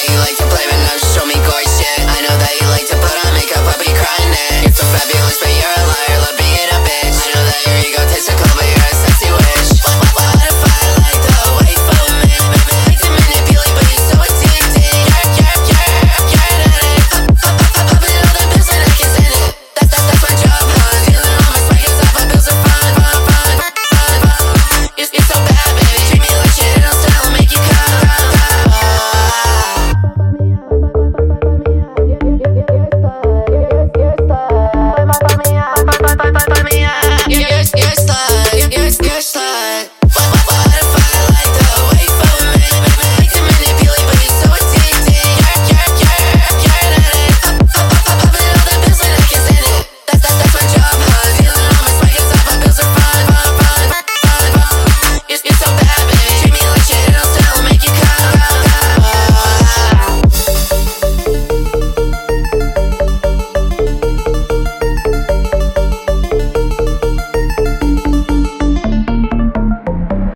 that you like to play, but no, show me gore shit. I know that you like to put on makeup, I'll be crying now.